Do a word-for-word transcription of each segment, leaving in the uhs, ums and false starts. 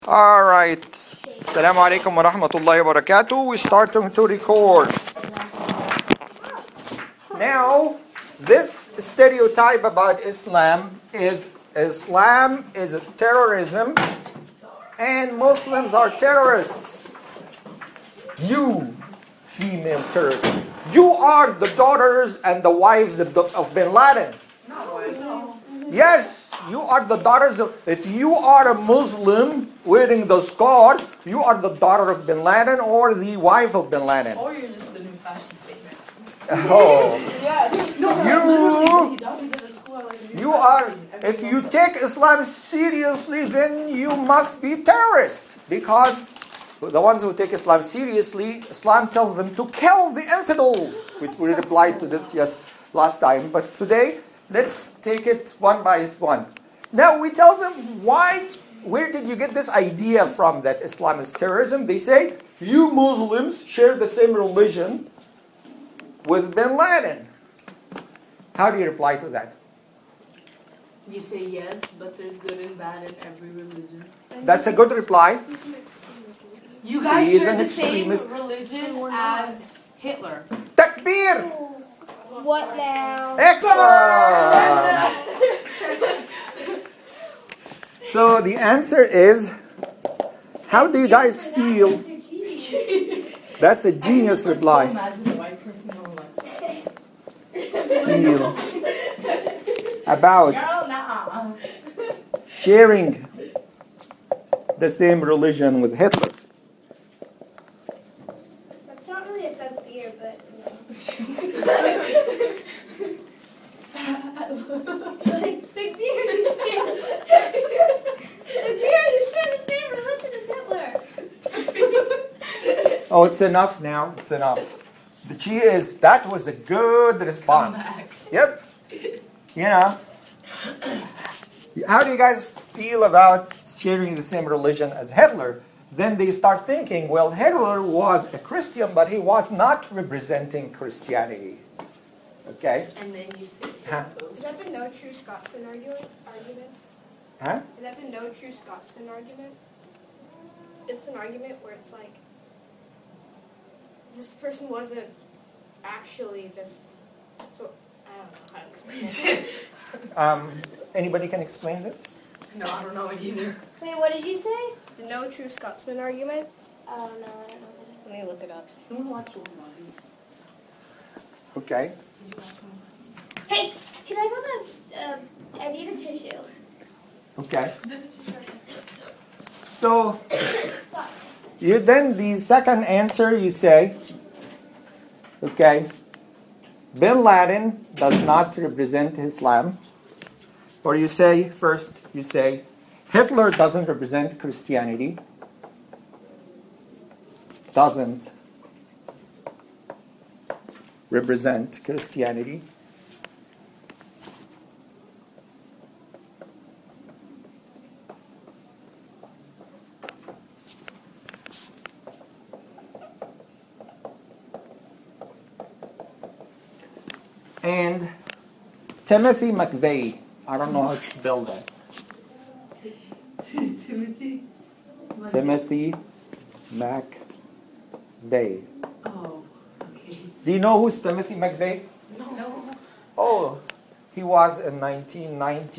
All right. Assalamu alaikum wa rahmatullahi wa barakatuh. We're starting to record. Now, this stereotype about Islam is Islam is terrorism and Muslims are terrorists. You, female terrorists, you are the daughters and the wives of, the, of Bin Laden. Yes, you are the daughters of, if you are a Muslim wearing the scar, you are the daughter of Bin Laden or the wife of Bin Laden. Or you're just the new fashion statement. Oh. Yes. You, you are, if you take Islam seriously, then you must be terrorist. Because the ones who take Islam seriously, Islam tells them to kill the infidels. Which we replied to this, yes, last time. But today, let's take it one by one. Now we tell them, why, where did you get this idea from that Islam is terrorism? They say, you Muslims share the same religion with Bin Laden. How do you reply to that? You say yes, but there's good and bad in every religion. That's a good reply. You guys He is share an the same extremist. religion as Hitler. Takbir! What now? Excellent! So the answer is, how do you guys feel? That's a genius reply. Imagine a white person going like, Feel about girl, nah. sharing the same religion with Hitler. That's not really a good beer, but like big beer, you share. Big beer, you share the same religion as Hitler. Oh, it's enough now. It's enough. The key is that was a good response. Yep. You know. How do you guys feel about sharing the same religion as Hitler? Then they start thinking, well, Hitler was a Christian, but he was not representing Christianity. Okay? And then you say Huh? Is that the no true Scotsman argument? Argument? Huh? Is that the no true Scotsman argument? It's an argument where it's like this person wasn't actually this. So I don't know how to explain it. Um, anybody can explain this? No, I don't know it either. Wait, what did you say? The no true Scotsman argument? Oh no, I don't know. Let me look it up. You want to watch Old Bodies? Okay. Did you watch Old Bodies? Hey, can I go to? Um, I need a tissue. Okay. So, you then the second answer you say, okay, Bin Laden does not represent Islam. Or you say, first, you say, Hitler doesn't represent Christianity. Doesn't represent Christianity. And Timothy McVeigh. I don't know how to spell that. Timothy? Timothy McVeigh. Oh, okay. Do you know who's Timothy McVeigh? No. Oh, he was in nineteen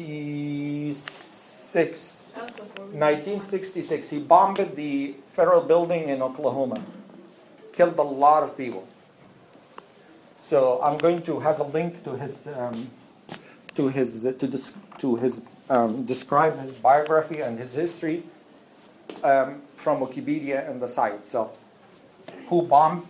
ninety-six. That was before we nineteen sixty-six. He bombed the federal building in Oklahoma. Killed a lot of people. So I'm going to have a link to his um, to his to dis- to his um, describe his biography and his history um, from Wikipedia and the site. So, who bombed?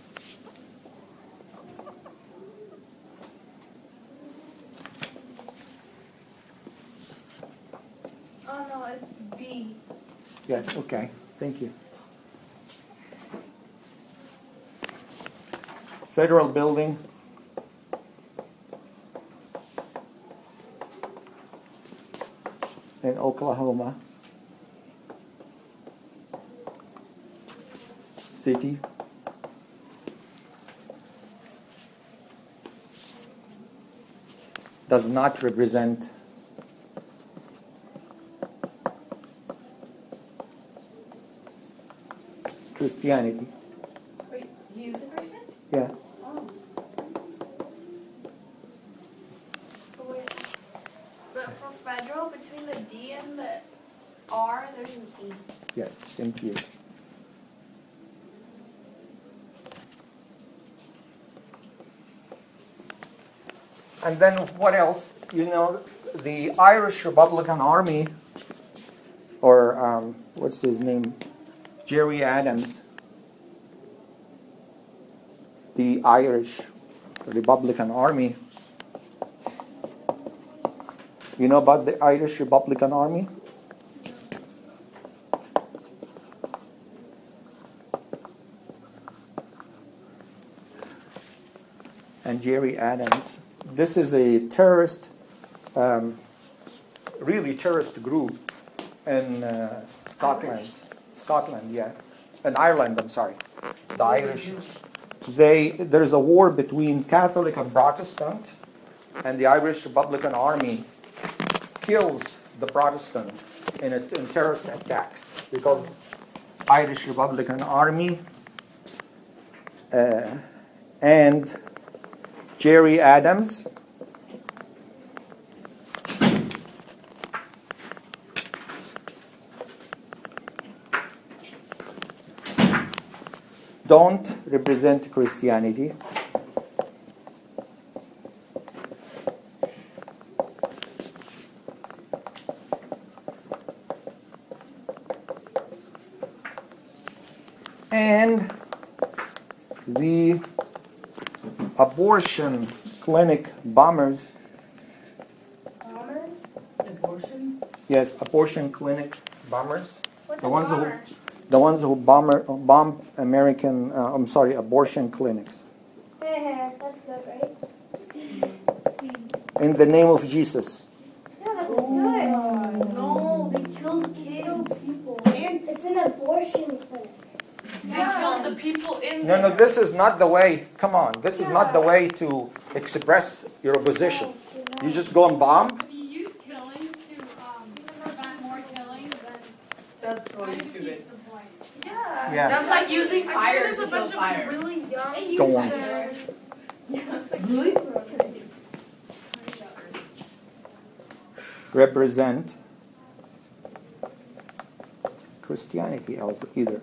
Oh no, it's B. Yes. Okay. Thank you. Federal building. In Oklahoma City. Does not represent Christianity. Wait, he was a Christian? Yeah. Oh. But wait. But for federal, between the D and the R, there's an E. Yes, thank you. And then what else? You know, the Irish Republican Army, or um, what's his name? Jerry Adams. The Irish Republican Army. You know about the Irish Republican Army? And Jerry Adams. This is a terrorist, um, really terrorist group in uh, Scotland. Irish? Scotland, yeah. In Ireland, I'm sorry. The Irish. They, there's a war between Catholic and Protestant, and the Irish Republican Army kills the Protestant in, a, in terrorist attacks because Irish Republican Army uh, and Jerry Adams don't represent Christianity. And the abortion clinic bombers. Bombers? Abortion? Yes, abortion clinic bombers. What's The a ones who, bomber? the ones who bomber, bomb American, uh, I'm sorry, abortion clinics. That's good, right? In the name of Jesus. Yeah, that's Oh, good. no, they killed kids. People. And it's an abortion clinic. They killed the people in No, no, there. this is not the way, come on, this is not the way to express your opposition. You just go and bomb? If you use killing to um, prevent more killing, then That's kind really of stupid. defeats the point. Yeah. Yeah. That's like using I'm fire sure there's to a kill bunch fire. of really young. Go on. Really? Represent Christianity also either.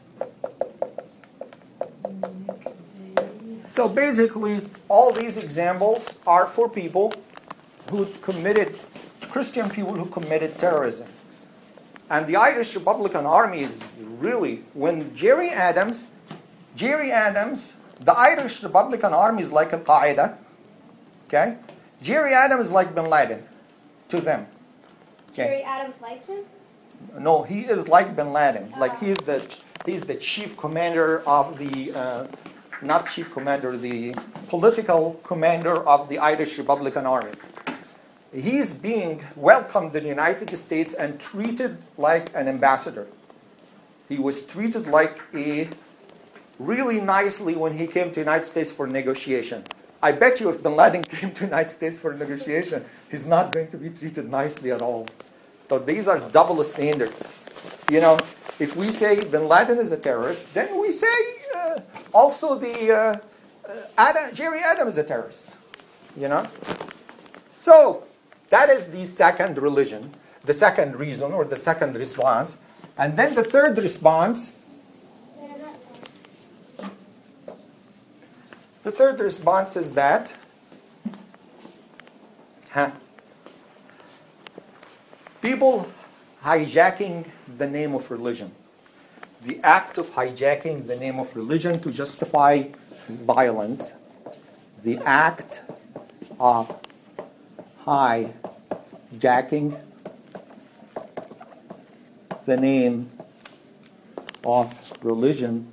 So basically, all these examples are for people who committed, Christian people who committed terrorism. And the Irish Republican Army is really, when Jerry Adams, Jerry Adams, the Irish Republican Army is like Al-Qaeda, okay? Jerry Adams is like Bin Laden to them. Okay? Jerry Adams liked him? No, he is like Bin Laden. Like he's the he's the chief commander of the uh, not chief commander, the political commander of the Irish Republican Army. He's being welcomed in the United States and treated like an ambassador. He was treated like a really nicely when he came to the United States for negotiation. I bet you if Bin Laden came to the United States for negotiation, he's not going to be treated nicely at all. So these are double standards. You know, if we say Bin Laden is a terrorist, then we say uh, also the uh, uh, Adam, Jerry Adams is a terrorist. You know? So that is the second religion, the second reason or the second response. And then the third response, the third response is that, huh, people hijacking the name of religion. The act of hijacking the name of religion to justify violence. The act of hijacking the name of religion,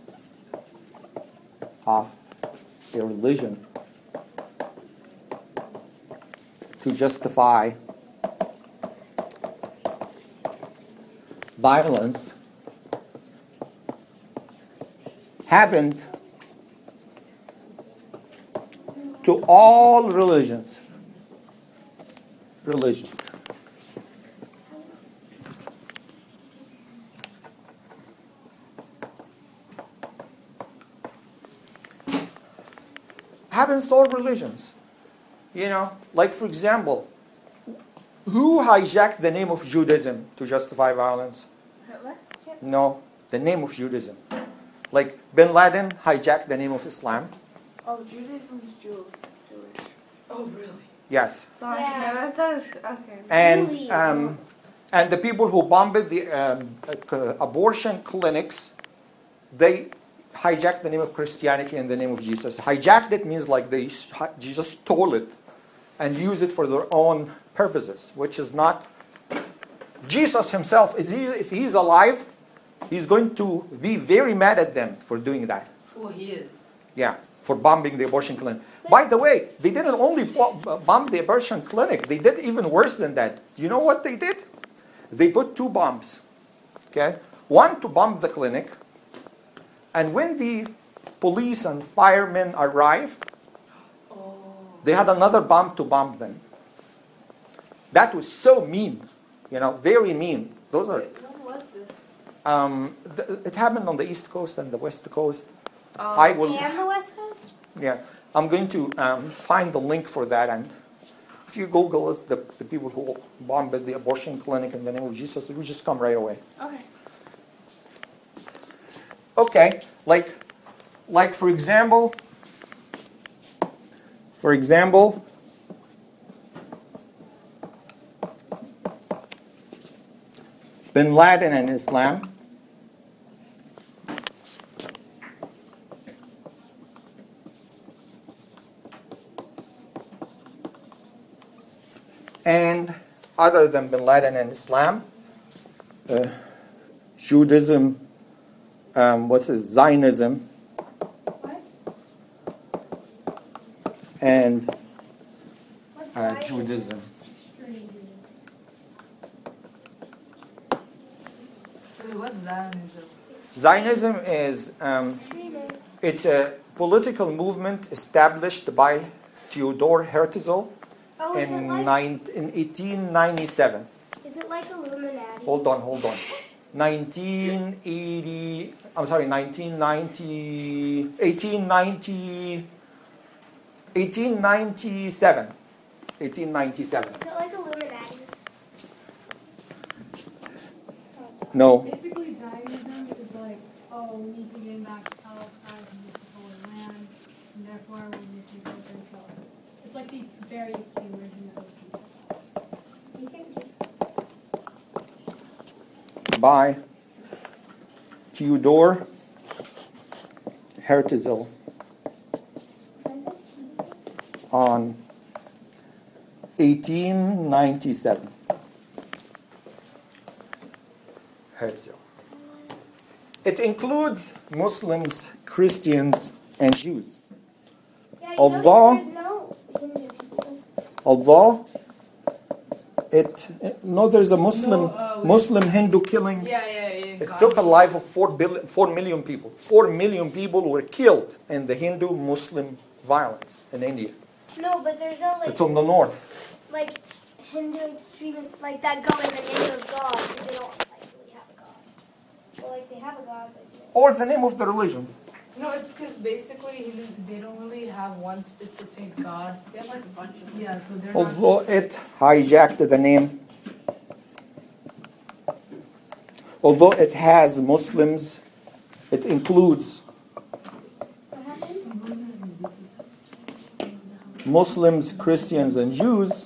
of a religion, to justify violence happened to all religions. Religions. happens to all religions. You know, like for example, who hijacked the name of Judaism to justify violence? Hitler? No, the name of Judaism. Like Bin Laden hijacked the name of Islam. Oh, Judaism's Jew- Jewish. Oh, really? Yes. Sorry, Yeah. no, I thought it was, okay. And Really? um, and the people who bombed the um, uh, abortion clinics, they hijacked the name of Christianity and the name of Jesus. Hijacked it means like they just stole it and use it for their own purposes, which is not. Jesus himself, is he, if he's alive, he's going to be very mad at them for doing that. Oh, he is. Yeah, for bombing the abortion clinic. By the way, they didn't only bomb the abortion clinic, they did even worse than that. Do you know what they did? They put two bombs. Okay? One to bomb the clinic, and when the police and firemen arrived, they had another bomb to bomb them. That was so mean, you know, very mean. Those are. When was this? Um, th- it happened on the East Coast and the West Coast. Oh. I will. And the West Coast? Yeah, I'm going to um, find the link for that, and if you Google it, the, the people who bombed the abortion clinic in the name of Jesus, it will just come right away. Okay. Okay, like, like for example, for example, Bin Laden and Islam. And other than Bin Laden and Islam, uh, Judaism, um, what's it, Zionism, and uh, Judaism. Wait, what's Zionism? Zionism is um, it's a political movement established by Theodor Herzl Oh, is it in, like, nine, in eighteen ninety-seven. is it like Illuminati? Hold on, hold on. nineteen eighty, I'm sorry, nineteen ninety, eighteen ninety, eighteen ninety-seven. eighteen ninety-seven. Is it like Illuminati? No. Basically, Zionism is like, oh, we need to gain back Palestine and this whole land, and therefore we need to go and kill it. It's like these very extreme version of it. You can do. By Theodor Herzl on eighteen ninety-seven. Herzl. It includes Muslims, Christians, and Jews. Yeah, you Although- notice there's no Hindu people. Although it no, there's a Muslim No, uh, we- Muslim Hindu killing. Yeah, yeah, yeah. It God. took a life of four billion, four million people. Four million people were killed in the Hindu-Muslim violence in India. No, but there's no like It's on the north. like Hindu extremists like that go in the name of God because they don't like really have a God. Well, like they have a God, but they Or the name of the religion. No, it's because basically Hindus, they don't really have one specific god. They have like a bunch of Yeah, so they're Although not. it hijacked the name. Although it has Muslims, it includes what happened? Muslims, Christians, and Jews.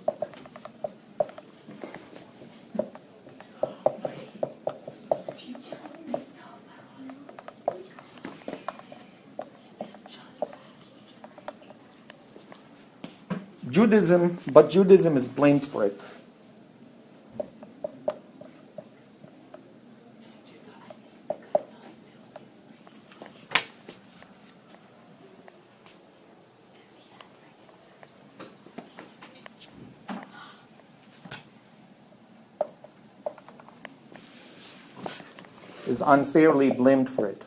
Judaism, but Judaism is blamed for it. Is unfairly blamed for it.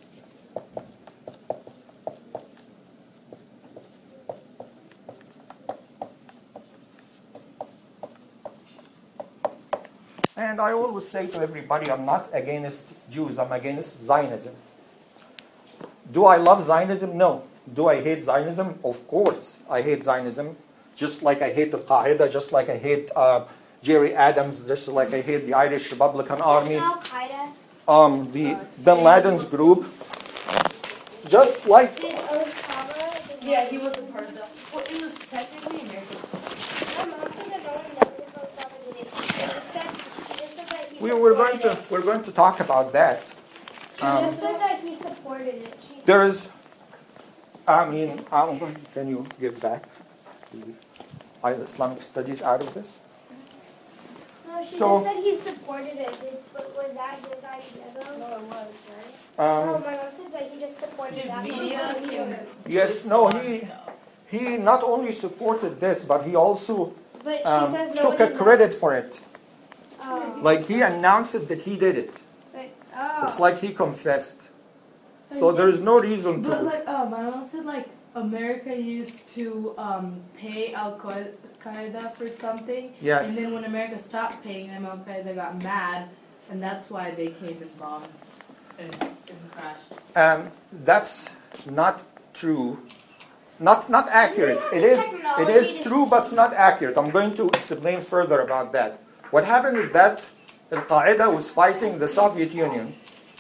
And I always say to everybody, I'm not against Jews, I'm against Zionism. Do I love Zionism? No. Do I hate Zionism? Of course, I hate Zionism. Just like I hate Al-Qaeda, just like I hate uh, Jerry Adams, just like I hate the Irish Republican Army, Al-Qaeda. um, the Bin Laden's group, just like Did Osama? Yeah, he was a part of that. Well, it was technically American. My mom said that no one knows if Osama did it. She just said, she just said that he we were going supported to we're going to talk about that. it. She Um, just said that he supported it. She, There is, I mean, I'm going, can you give back the Islamic studies out of this? no, she so- just said he supported it. Did, but was that his idea though? No, it was, right? oh, Um, my mom said that he just supported Did that. media can yes, twist no, a lot of he stuff. he not only supported this, but he also But she um, says no took one a knows. credit for it. Oh. Like he announced it that he did it. But, oh. It's like he confessed. So So he there did- is no reason But to. like, oh, my mom said like America used to um, pay Al Qaeda for something. Yes. And then when America stopped paying them, Al Qaeda got mad, and that's why they came and bombed and, and crashed. Um, that's not true. Not not accurate. It is it is true, but it's not accurate. I'm going to explain further about that. What happened is that Al Qaeda was fighting the Soviet Union.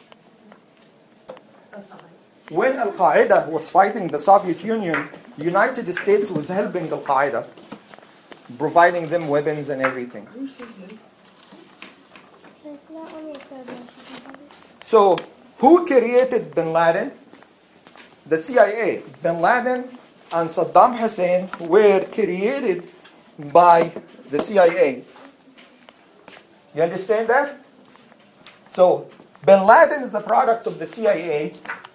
That's not right. When Al Qaeda was fighting the Soviet Union, the United States was helping Al Qaeda, providing them weapons and everything. It's not only a third one, she can have it. So, who created Bin Laden? The C I A. Bin Laden and Saddam Hussein were created by the C I A. You understand that? So, Bin Laden is a product of the C I A.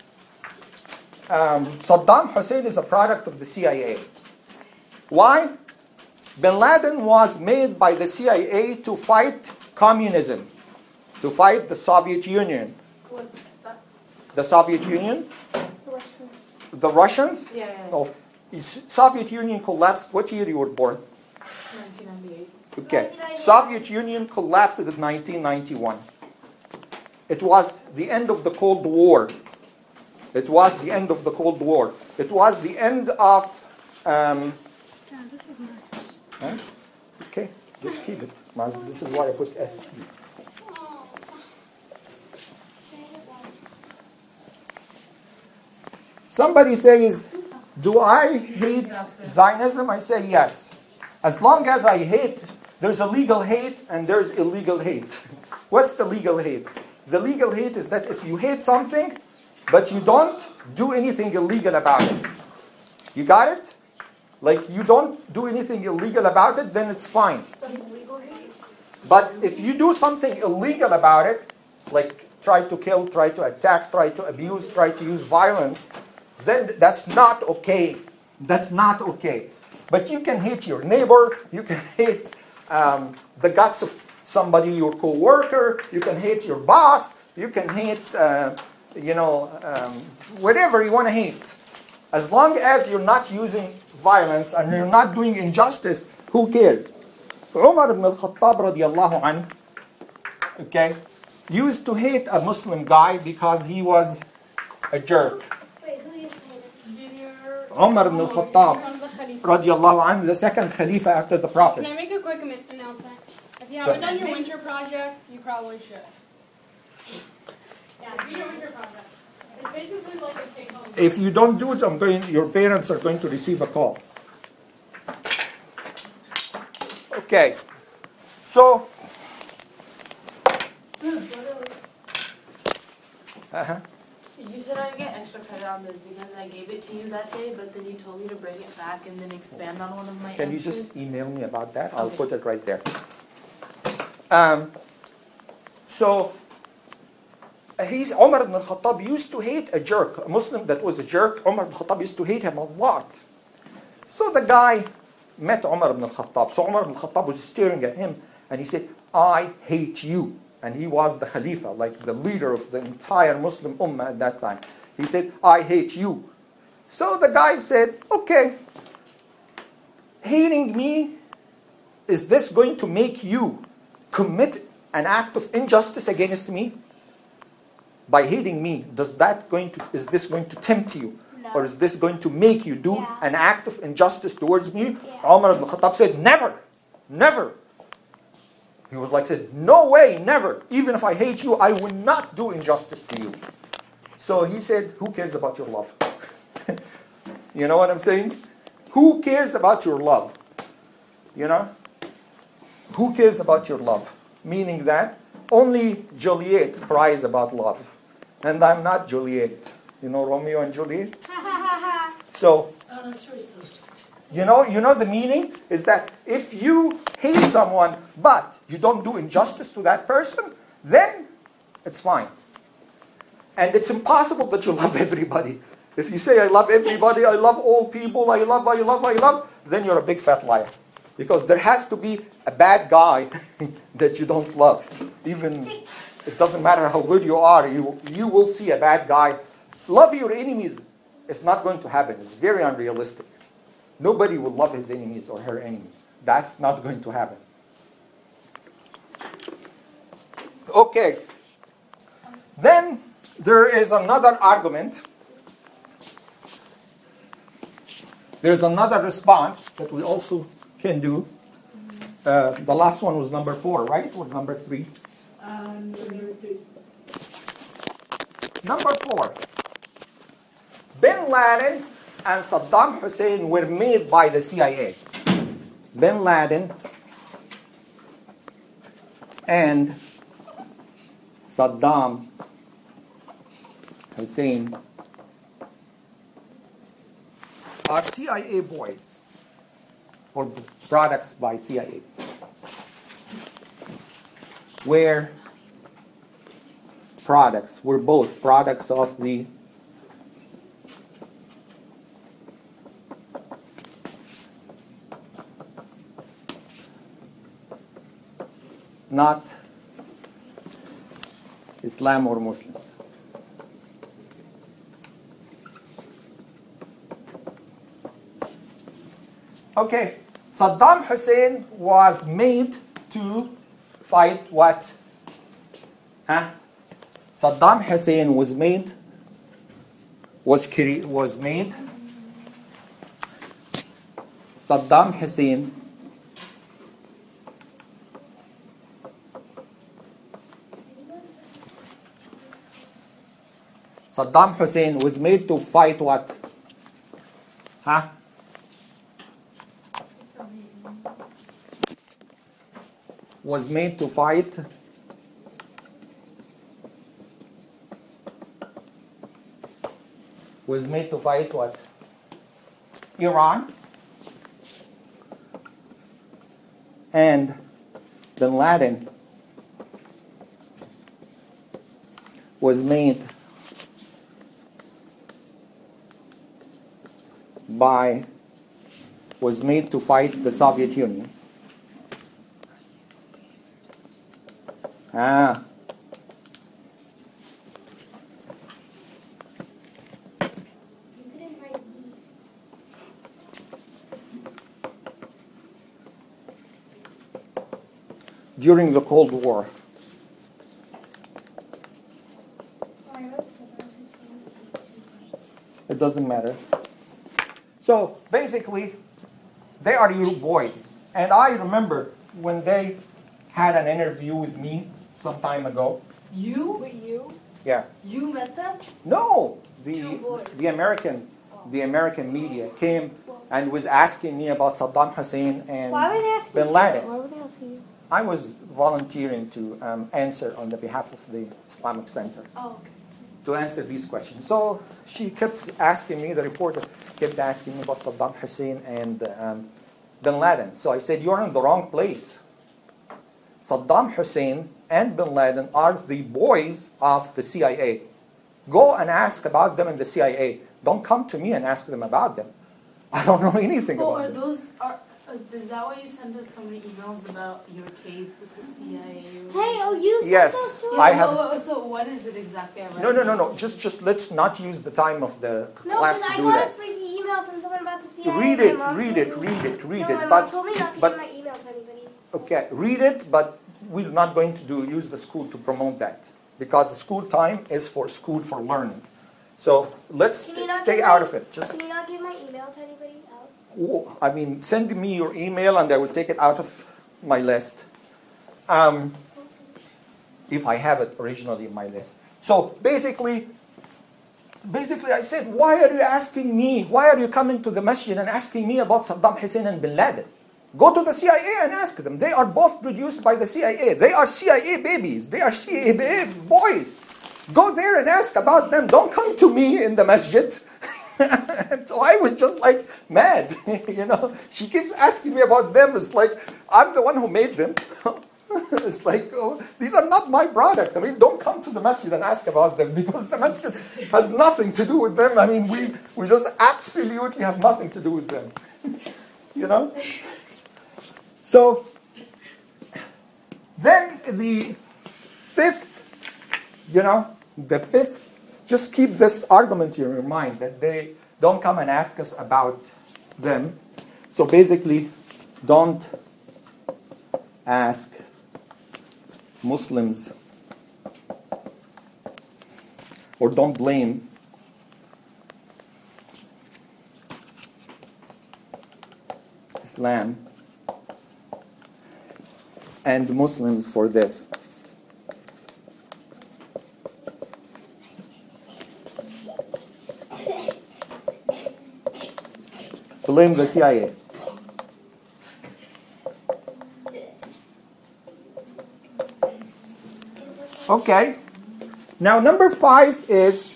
Um, Saddam Hussein is a product of the C I A. Why? Bin Laden was made by the C I A to fight communism, to fight the Soviet Union. What's that? The Soviet Union, the Russians. Yeah, yeah, yeah. Oh, is- Soviet Union collapsed. What year you were born? nineteen ninety-eight. Okay. nineteen ninety-one. Soviet Union collapsed in nineteen ninety-one. It was the end of the Cold War. It was the end of the Cold War. It was the end of. Um, Dad, this is mine. huh? Okay, just keep it. This is why I put S. Somebody says, do I hate Zionism? I say yes. As long as I hate, there's a legal hate and there's illegal hate. What's the legal hate? The legal hate is that if you hate something, but you don't do anything illegal about it. You got it? Like you don't do anything illegal about it, then it's fine. But if you do something illegal about it, like try to kill, try to attack, try to abuse, try to use violence, then that's not okay. That's not okay. But you can hate your neighbor, you can hate um, the guts of somebody, your co-worker, you can hate your boss, you can hate, uh, you know, um, whatever you want to hate. As long as you're not using violence and you're not doing injustice, who cares? Umar ibn al-Khattab radiallahu anhu, okay, used to hate a Muslim guy because he was a jerk. Wait, who used to hate it? Umar ibn al-Khattab One of the Khalifa. radiallahu anhu, the second Khalifa after the Prophet. Can I make a quick am- announcement? If you haven't done your winter projects, you probably should. Yeah, do your winter projects. It's basically like a take-home. If you don't do it, I'm going, your parents are going to receive a call. Okay, so, uh-huh. So you said I'd get extra credit on this because I gave it to you that day, but then you told me to bring it back and then expand on one of my Can you answers. just email me about that? I'll Okay. put it right there. Um, so, he's Umar ibn al-Khattab used to hate a jerk, a Muslim that was a jerk. Umar ibn al-Khattab used to hate him a lot. So the guy met Umar ibn al-Khattab. So Umar ibn al-Khattab was staring at him and he said, I hate you. And he was the Khalifa, like the leader of the entire Muslim Ummah at that time. He said, I hate you. So the guy said, okay, hating me, is this going to make you commit an act of injustice against me? By hating me, does that going to, is this going to tempt you No. Or is this going to make you do Yeah. an act of injustice towards me? Yeah. Umar ibn Khattab said, never, never. He was like, said, no way, never. Even if I hate you, I will not do injustice to you. So he said, who cares about your love? You know what I'm saying? Who cares about your love? You know? Who cares about your love? Meaning that only Juliet cries about love. And I'm not Juliet. You know Romeo and Juliet? So, Oh, that's really so stupid. you know, you know the meaning is that if you hate someone but you don't do injustice to that person, then it's fine. And it's impossible that you love everybody. If you say, I love everybody, I love all people, I love, I love, I love, then you're a big fat liar. Because there has to be a bad guy that you don't love. Even, it doesn't matter how good you are, you, you will see a bad guy. Love your enemies. It's not going to happen. It's very unrealistic. Nobody will love his enemies or her enemies. That's not going to happen. Okay. Then there is another argument. There's another response that we also can do. Uh, the last one was number four, right? Or number three? Um, number three. Number four. Bin Laden and Saddam Hussein were made by the C I A. Bin Laden and Saddam Hussein are C I A boys or products by C I A. Where products, were both products of the not Islam or Muslims. Okay, Saddam Hussein was made to fight what? Huh? Saddam Hussein was made was cre- was made Saddam Hussein Saddam Hussein was made to fight what? Huh? Was made to fight was made to fight what? Iran and Bin Laden was made by was made to fight the Soviet Union. Ah. During the Cold War. It doesn't matter. So basically, they are your boys. And I remember when they had an interview with me some time ago. You? Wait, you? Yeah. You met them? No, Two the boys. the American the American media came and was asking me about Saddam Hussein and Why were they asking Bin you? Laden. Why were they asking you? I was volunteering to um, answer on the behalf of the Islamic Center Oh, okay. to answer these questions. So she kept asking me, the reporter kept asking me about Saddam Hussein and um, Bin Laden. So I said, you're in the wrong place. Saddam Hussein and Bin Laden are the boys of the C I A. Go and ask about them in the C I A. Don't come to me and ask them about them. I don't know anything Oh, about are them. those, are, uh, is that why you sent us so many emails about your case with the C I A? Hey, oh, you sent Yes. those to Yeah, I us? have- no, so what is it exactly? I read No, no, no, it. no. Just, just let's not use the time of the No, class because to I do got that. a freaky email from someone about the C I A. Read My it, mom read told it, me- read it, read no, it. my But, mom told me not to but give my email to anybody. okay, read it, but we're not going to do use the school to promote that because the school time is for school for learning. So let's Can you not stay give out my- of it. Just, Can you not give my email to anybody else? oh, I mean, send me your email and I will take it out of my list. Um, if I have it originally in my list. So basically, basically I said, why are you asking me? Why are you coming to the masjid and asking me about Saddam Hussein and Bin Laden? Go to the C I A and ask them. They are both produced by the C I A. They are C I A babies. They are C I A boys. Go there and ask about them. Don't come to me in the masjid. So I was just like mad. You know, she keeps asking me about them. It's like, I'm the one who made them. It's like, oh, these are not my product. I mean, don't come to the masjid and ask about them because the masjid has nothing to do with them. I mean, we, we just absolutely have nothing to do with them. You know? So, then the fifth, you know, the fifth, just keep this argument in your mind that they don't come and ask us about them. So basically, don't ask Muslims or don't blame Islam and Muslims for this. Blame the C I A. Okay. Now number five is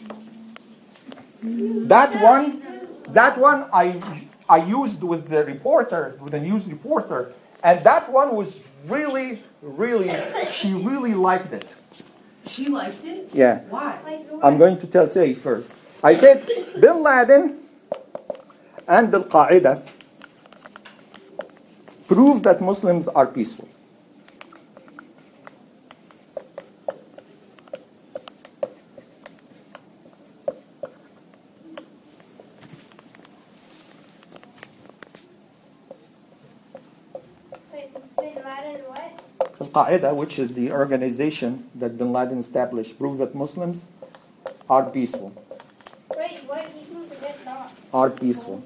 that one. That one I I used with the reporter, with the news reporter, and that one was really, really. She really liked it. She liked it? Yeah. Why? I'm going to tell say first. I said Bin Laden and Al Qaeda prove that Muslims are peaceful. Al Qaeda, which is the organization that Bin Laden established, prove that Muslims are peaceful. Wait, what? He seems a bit not. Are peaceful.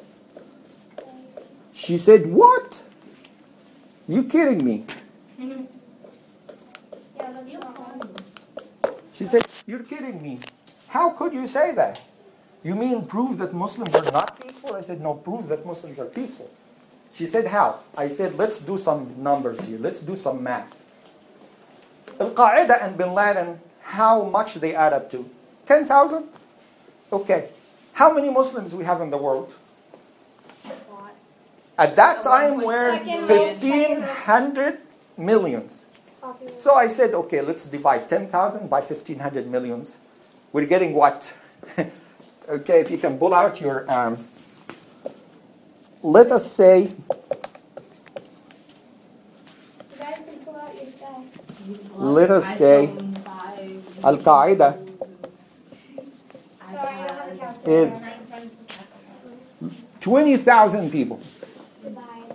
She said, "What? You kidding me?" Yeah, that's not. She said, "You're kidding me. How could you say that? You mean prove that Muslims are not peaceful?" I said, "No, prove that Muslims are peaceful." She said, "How?" I said, "Let's do some numbers here. Let's do some math. Al-Qaeda and Bin Laden, how much they add up to? ten thousand? Okay. How many Muslims we have in the world? At that time, we're fifteen hundred millions. So I said, okay, let's divide ten thousand by fifteen hundred millions. We're getting what? Okay, if you can pull out your... Um, let us say... You guys can pull out your stuff. Let us say Al-Qaeda Sorry, I don't have a calculator. is twenty thousand people. Divide.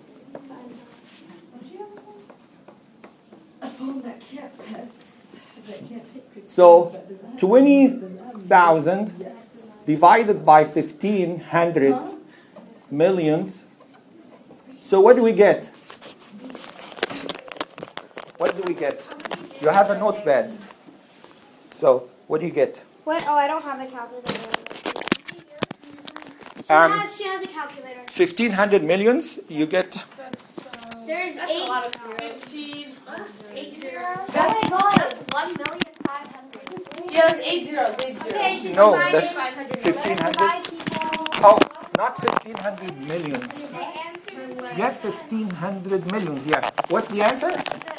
A phone that can't text, that can't take pictures. So twenty thousand divided by fifteen hundred millions. So what do we get? What do we get? You have a notepad. So what do you get? What? Oh, I don't have a calculator. She, Um, has, she has a calculator. fifteen hundred millions, you get... That's, uh, There's that's eight. a lot of fifteen. Eight zeros? That's- That's one million five hundred. Yeah, it's eight zeros, eight zeros. Okay, she's No, dividing. that's five hundred. fifteen hundred. Divide people. Oh, not fifteen hundred millions. The answer is what? Yeah, fifteen hundred millions, yeah. What's the answer?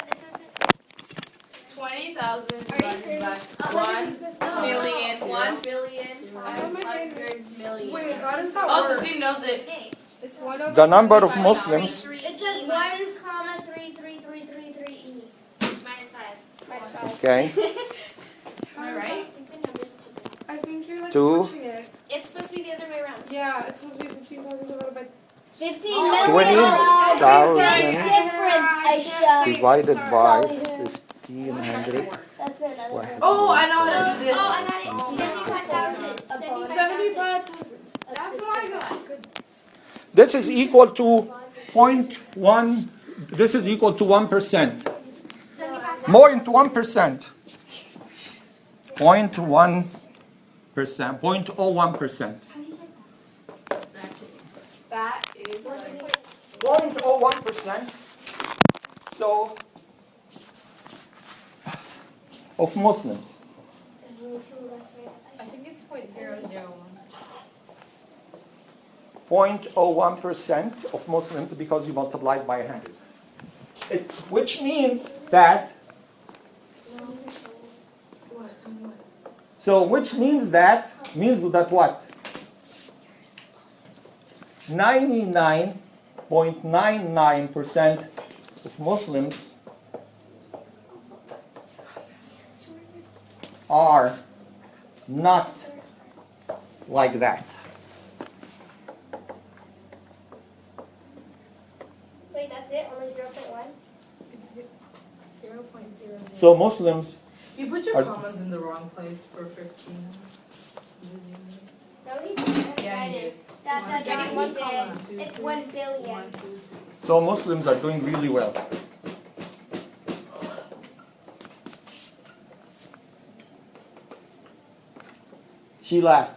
Twenty thousand Are you divided by serious? one million, One billion five hundred million. Wait, how does that Oh, work? Tasim knows it. It's one over The number of twenty-five. Muslims. It says one comma three three three three three e. Minus five. Minus five. Okay. Am I right? I think you're like Two. switching it. It's supposed to be the other way around. Yeah, it's supposed to be fifteen thousand divided by. Fifteen Oh, million. twenty Oh, thousand there's a difference, Aisha. Divided by Sorry. fifteen hundred. That's another. Wow. Oh, I know how to do this. Oh, I got it. Seventy-five thousand. This is equal to zero point one. This is equal to one percent. zero point one percent. zero point one percent. zero point zero one percent. That is like. zero point zero one percent. So, of Muslims. I think it's point zero zero one. zero point zero one percent of Muslims because you multiply it by one hundred. It, which means that, so which means that, means that what? ninety-nine point nine nine percent of Muslims are not like that. Wait, that's it? Only zero point one? zero point zero zero. So Muslims, You put your Are- commas in the wrong place for fifteen. No, he didn't. Yeah, I you did. did. That's not Yeah, right. one He comma, did. two, It's two, one billion. One, two, three. so Muslims are doing really well. She laughed.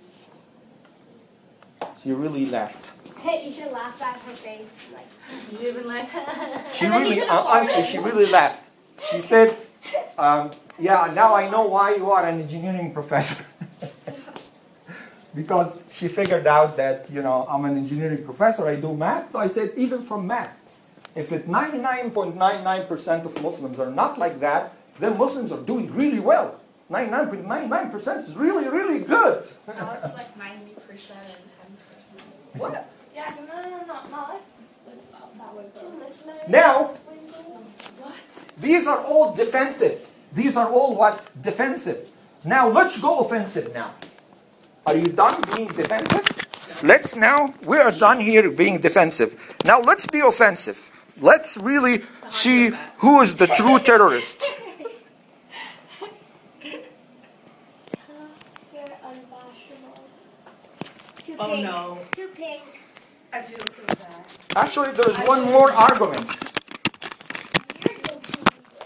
She really laughed. Hey, you should laugh at her face. Like, You should even like. She And then you really, should uh, honestly, she really laughed. She said, um, yeah, now I know why you are an engineering professor. Because she figured out that, you know, I'm an engineering professor, I do math. So I said, even from math, if it ninety-nine point nine nine percent of Muslims are not like that, then Muslims are doing really well. ninety-nine point nine nine percent is really, really good. Now it's like ninety percent and ten percent. What? Yeah, no, no, no, not, not like that way. too much letters. Now, What? these are all defensive. These are all what? Defensive. Now let's go offensive now. Are you done being defensive? Let's now, we are done here being defensive. Now let's be offensive. Let's really see who is the true terrorist. You're unbashable. Too Oh pink. no. Too pink. I feel so bad. Actually, there is one more argument. You're so pink.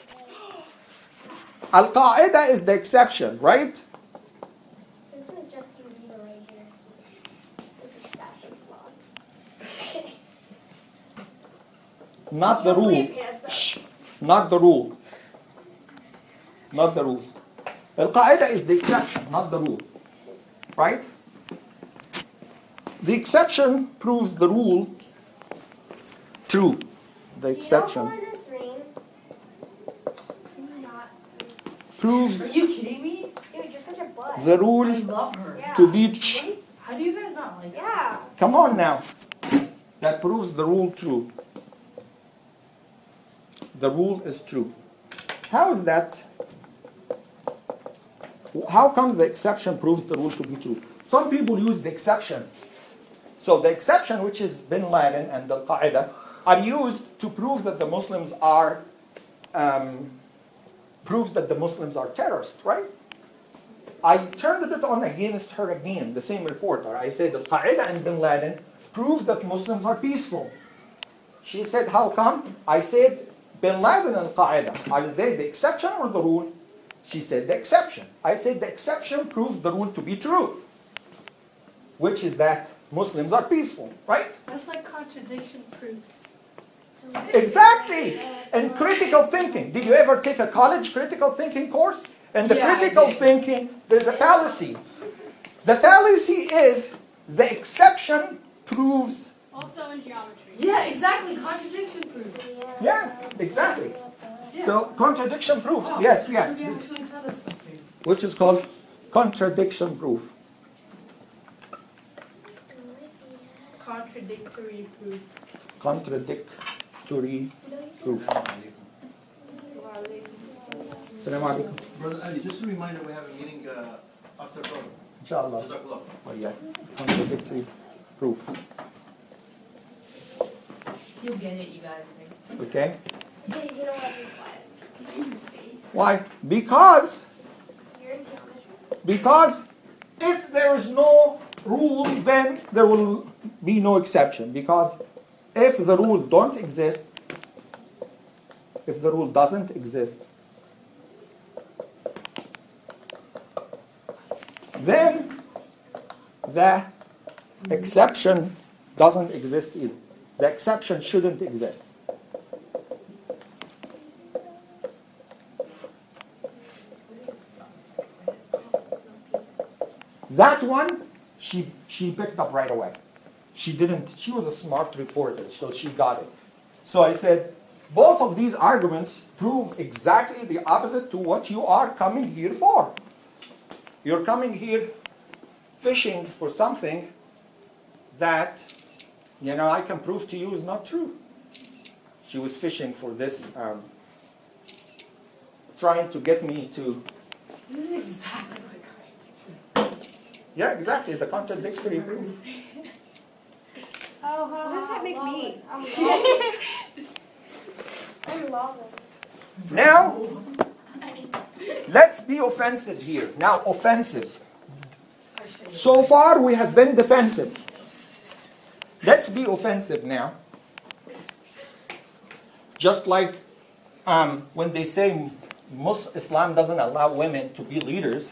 Al-Qaeda is the exception, right? This is just your leader right here. This is fashion vlog. Not the Pull your rule. pants up. Shh. Not the rule. Not the rule. Al-Qaeda is the exception, not the rule. Right? The exception proves the rule true. The Do you know exception who in this ring? Not. proves Are you kidding me? Dude, you're such a butt. the I rule love her. Yeah. to be. How do you guys not like her? Yeah. Come on now. That proves the rule true. The rule is true. How is that? How come the exception proves the rule to be true? Some people use the exception. So the exception, which is Bin Laden and Al-Qaeda, are used to prove that the Muslims are, um, proves that the Muslims are terrorists, right? I turned it on against her again, the same reporter. I said Al-Qaeda and Bin Laden prove that Muslims are peaceful. She said, how come? I said, Bin Laden and Al-Qaeda, are they the exception or the rule? She said, the exception. I said, the exception proves the rule to be true, which is that Muslims are peaceful, right? That's like contradiction proofs. Exactly. And critical thinking. Did you ever take a college critical thinking course? In the Yeah, I critical did. thinking, there's a fallacy. The fallacy is the exception proves. Also in geometry. Yeah, exactly. Contradiction proofs. Yeah, exactly. Yeah. So contradiction proofs. Oh, Yes, you yes. actually tell us something. Which is called contradiction proof. Contradictory proof. Contradictory proof. Assalamu alaikum. Brother Ali, just a reminder, we have a meeting uh, after program. Inshallah. Jazakallah. Oh, yeah. Contradictory proof. You'll get it, you guys, next time. Okay? Hey, you know what? Be quiet. Why? Because You're in geometry. Because if there is no rule, then there will be no exception. Because if the rule don't exist, if the rule doesn't exist, then the exception doesn't exist either. The exception shouldn't exist. That one, she she picked up right away. She didn't, she was a smart reporter, so she got it. So I said, both of these arguments prove exactly the opposite to what you are coming here for. You're coming here fishing for something that, you know, I can prove to you is not true. She was fishing for this, um, trying to get me to... This is exactly the contradiction. Yeah, exactly, the contradictory proof. Oh, What does that make me? I'm loving. I'm loving. Now, let's be offensive here. Now, offensive. So far, we have been defensive. Let's be offensive now. Just like um, when they say Muslim Islam doesn't allow women to be leaders,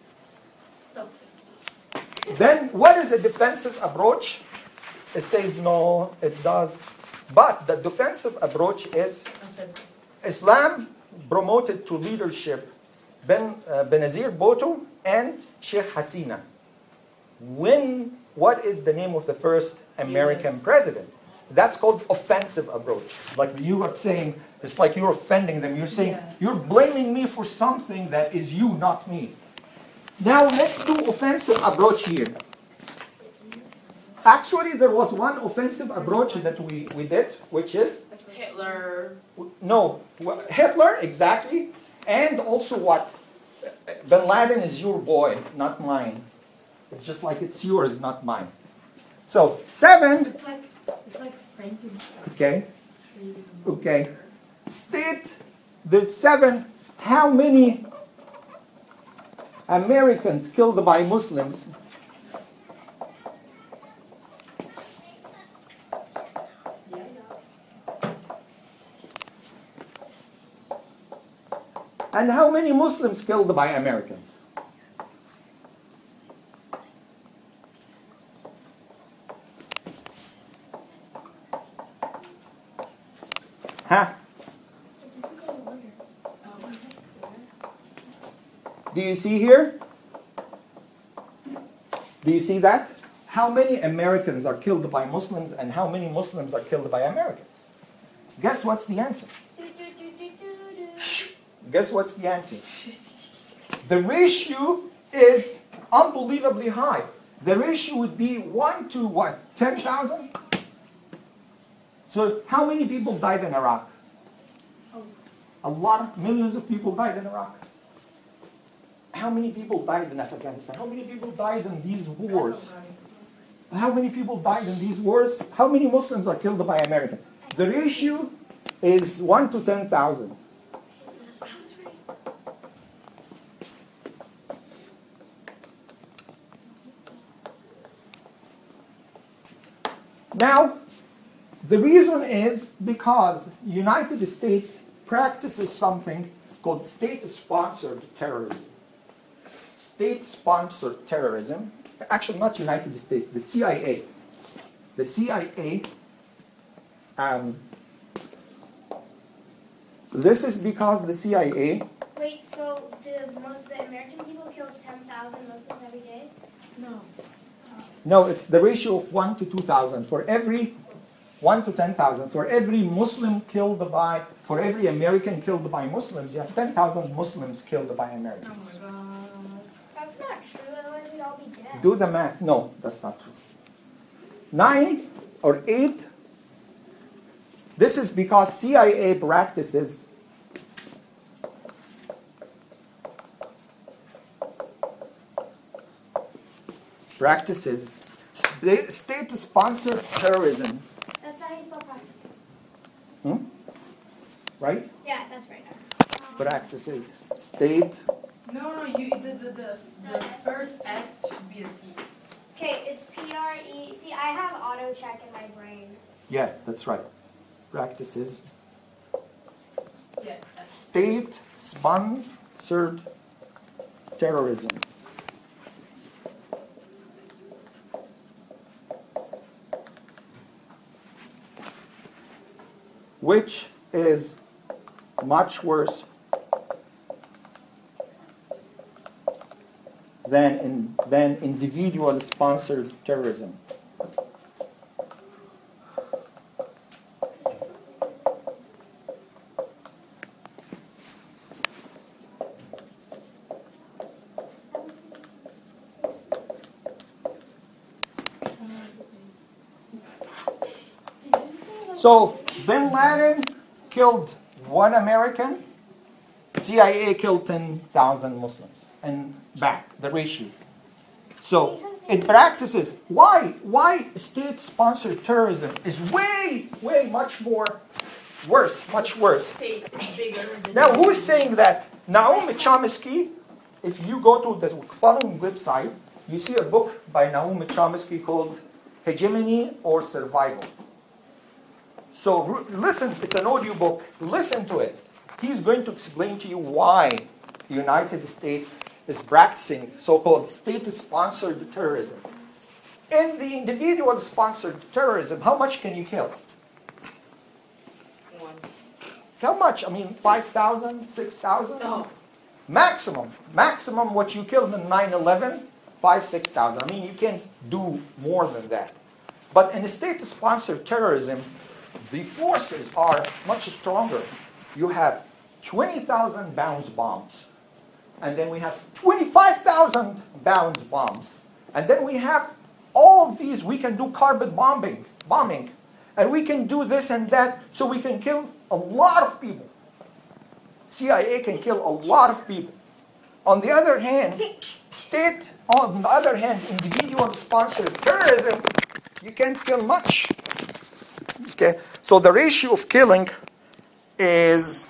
then what is the defensive approach? It says no, it does. But the defensive approach is Islam promoted to leadership Ben, uh, Benazir Bhutto and Sheikh Hasina. When, what is the name of the first American Yes. president? That's called offensive approach. Like you are saying, it's like you're offending them. You're saying, Yeah. you're blaming me for something that is you, not me. Now let's do offensive approach here. Actually, there was one offensive approach that we, we did, which is, Hitler. no, Hitler, exactly, and also what? Bin Laden is your boy, not mine. It's just like it's yours, not mine. So, seven, It's like it's like Frankenstein. okay, creating a okay. monster. State the seven, how many Americans killed by Muslims Yeah, yeah. and how many Muslims killed by Americans? Huh? Do you see here? Do you see that? How many Americans are killed by Muslims and how many Muslims are killed by Americans? Guess what's the answer? Shh. Guess what's the answer? The ratio is unbelievably high. The ratio would be one to what? ten thousand? So how many people died in Iraq? A lot of millions of people died in Iraq. How many people died in Afghanistan? How many people died in these wars? How many people died in these wars? How many Muslims are killed by Americans? The ratio is one to ten thousand. Now, the reason is because United States practices something called state-sponsored terrorism. State-sponsored terrorism, actually not United States, the C I A. The C I A, um, this is because the C I A, Wait, so the, mo- the American people killed ten thousand Muslims every day? No. no, it's the ratio of one to two thousand. For every one to ten thousand, for every Muslim killed by, for every American killed by Muslims, you have ten thousand Muslims killed by Americans. Oh my god. That's not true, otherwise we'd all be dead. Do the math. No, that's not true. Nine or eight. This is because C I A practices practices sta- state-sponsored terrorism, That's not how you spell practice. hmm? right? Yeah, that's right. Practices state. No, no, you the the the, the first S should be a C. Okay, check in my brain. Yeah, that's right. Practices Yeah. That's, state-sponsored terrorism. Which is much worse than in, than individual sponsored terrorism. So Bin Laden killed one American, C I A killed ten thousand Muslims, and back the ratio. So it practices. Why? Why state-sponsored terrorism is way, way much more worse, much worse. state is bigger than. Now, who is saying that? Naomi Chomsky. If you go to the following website, you see a book by Naomi Chomsky called Hegemony or Survival. So r- listen, it's an audio book. Listen to it. He's going to explain to you why the United States is practicing so-called state-sponsored terrorism. In the individual-sponsored terrorism, how much can you kill? One. How much? I mean, five thousand, six thousand? No. Maximum. Maximum what you killed in nine eleven, five, six thousand. I mean, you can do more than that. But in state-sponsored terrorism, the forces are much stronger. You have twenty thousand bounce bombs. And then we have twenty-five thousand bounce bombs. And then we have all these, we can do carpet bombing, bombing. And we can do this and that, so we can kill a lot of people. C I A can kill a lot of people. On the other hand, state, on the other hand, individual sponsored terrorism, you can't kill much. Okay, so the ratio of killing is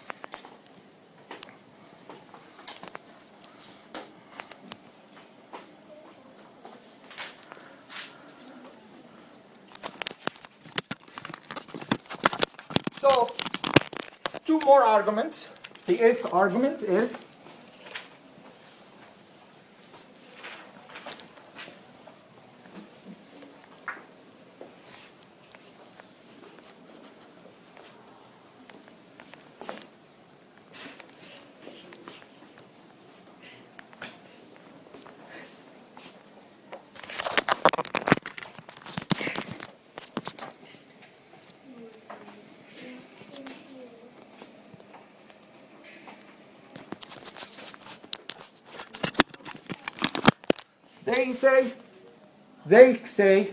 so two more arguments. The eighth argument is They say, they say,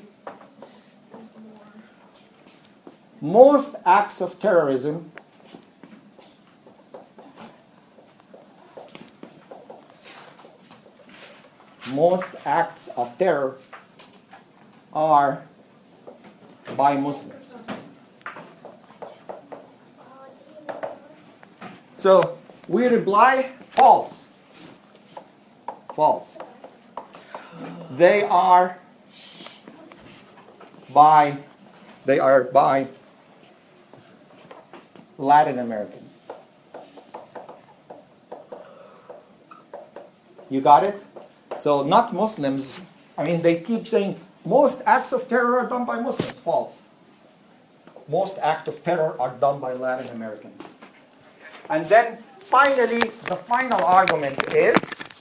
most acts of terrorism most acts of terror are by Muslims. So we reply false. False. They are by they are by Latin Americans. You got it? So not Muslims. I mean, they keep saying most acts of terror are done by Muslims. False. Most acts of terror are done by Latin Americans. And then finally, the final argument is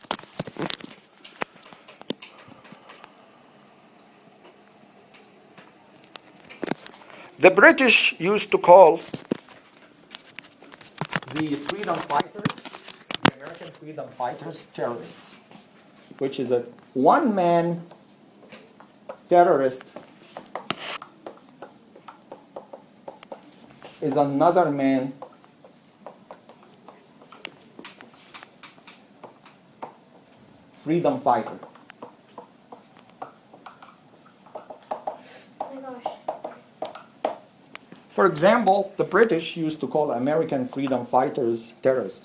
the British used to call the freedom fighters, the American freedom fighters, terrorists, which is a one-man terrorist is another man freedom fighter. Oh my gosh. For example, the British used to call American freedom fighters terrorists.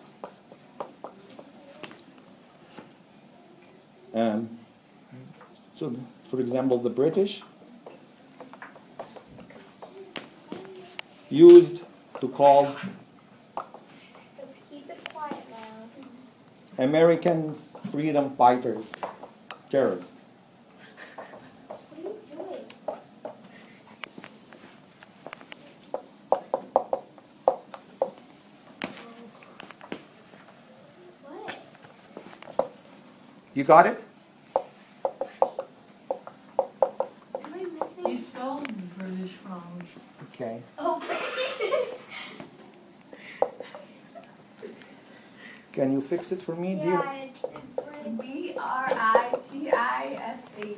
Um, So, for example, the British used to call Let's keep it quiet now. American freedom fighters terrorists. What are you doing? What? You got it? Am I missing? You spelled British wrong. Okay. Oh, Can you fix it for me, dear? yeah, it's, it's British. B R I T I S H.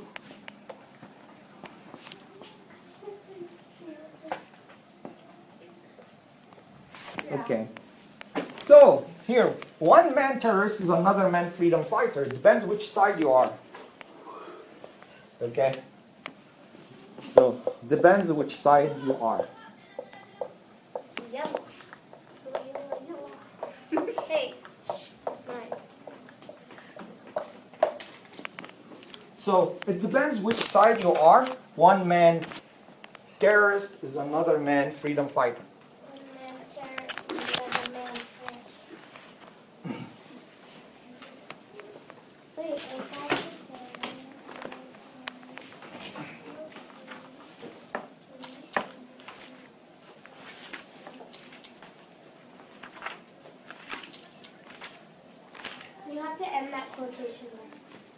Okay. So, here, one man terrorist is another man freedom fighter. It depends which side you are. Okay? So, depends which side you are. Yellow. Yellow, yellow. Hey, shh, that's mine. So, it depends which side you are. One man terrorist is another man freedom fighter. One man terrorist, another man trash. Wait, I thought you said. You have to end that quotation mark.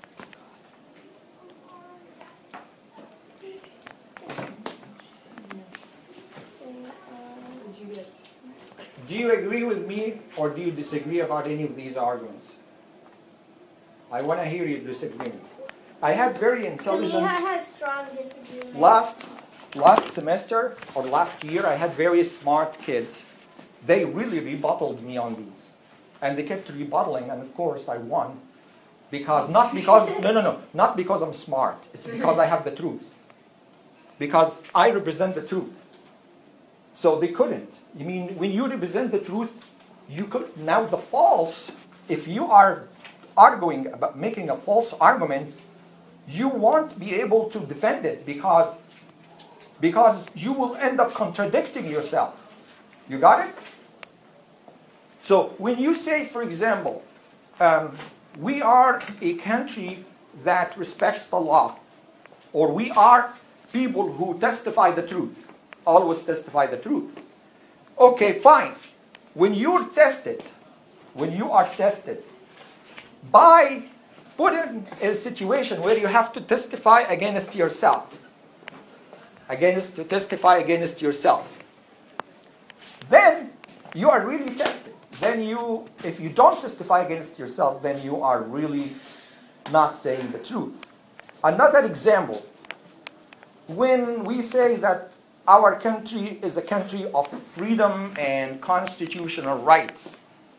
Do you agree with me or do you disagree about any of these arguments? I want to hear you disagree. I had very intelligent... Samiha has strong disagreement. Last, last semester or last year, I had very smart kids. They really rebutted me on these. And they kept rebuttaling, and of course I won. Because, not because, no, no, no, not because I'm smart. It's because I have the truth. Because I represent the truth. So they couldn't. I mean, when you represent the truth, you could. Now the false, if you are arguing about making a false argument, you won't be able to defend it because, because you will end up contradicting yourself. You got it? So when you say, for example, um, we are a country that respects the law, or we are people who testify the truth, always testify the truth. Okay, fine. When you're tested, when you are tested, by put in a situation where you have to testify against yourself, against to testify against yourself, then you are really tested. Then you, if you don't testify against yourself, then you are really not saying the truth. Another example, when we say that our country is a country of freedom and constitutional rights,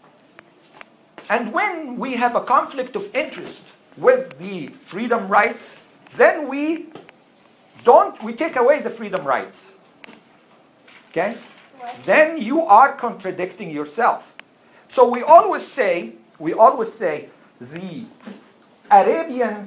and when we have a conflict of interest with the freedom rights, then we don't, we take away the freedom rights. Okay? What? Then you are contradicting yourself. So we always say, we always say the Arabian,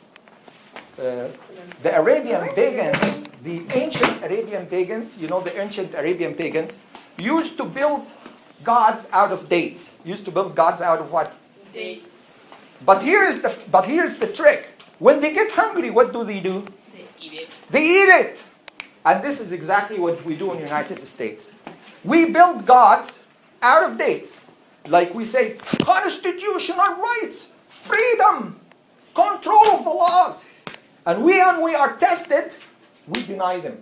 uh, the Arabian pagans, the ancient Arabian pagans, you know the ancient Arabian pagans, used to build gods out of dates. Used to build gods out of what? Dates. But here is the but here's the trick. When they get hungry, what do they do? They eat it. They eat it. And this is exactly what we do in the United States. We build gods out of dates. Like we say, constitutional rights, freedom, control of the laws. And we, when we are tested, we deny them.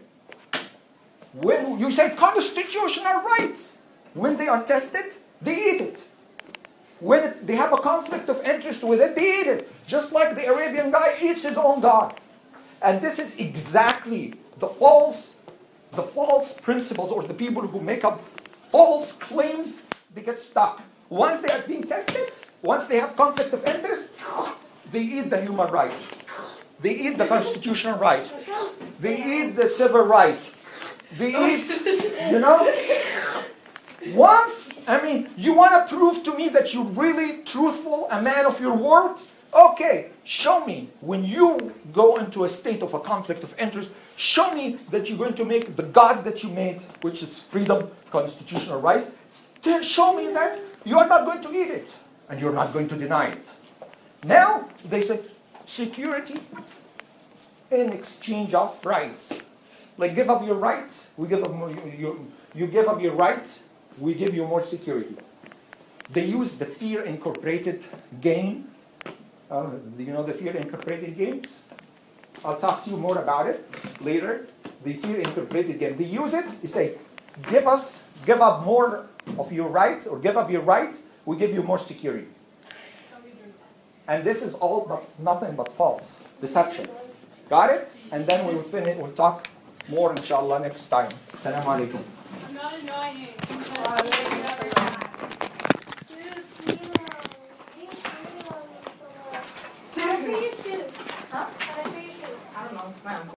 When you say constitutional rights, when they are tested, they eat it. When it, they have a conflict of interest with it, they eat it. Just like the Arabian guy eats his own god. And this is exactly the false, the false principles, or the people who make up false claims, they get stuck. Once they are being tested, once they have conflict of interest, they eat the human rights. They eat the constitutional rights. They eat the civil rights. They eat, you know? Once, I mean, you want to prove to me that you're really truthful, a man of your word? Okay, show me when you go into a state of a conflict of interest, show me that you're going to make the God that you made, which is freedom, constitutional rights, still show me that you are not going to eat it and you're not going to deny it. Now they say security in exchange of rights. Like give up your rights, we give up more, you, you, you give up your rights, we give you more security. They use the fear incorporated game. Uh, do you know the fear incorporated games? I'll talk to you more about it later. The fear incorporated game. They use it, they say, give us, give up more of your rights, or give up your rights, we give you more security. And this is all but nothing but false. Deception. Got it? And then we will finish, we'll talk more inshallah next time. Assalamu alaikum. I'm not annoying. Dude, Milo, you so much. Huh? Can I show you shoes? I don't know, ma'am.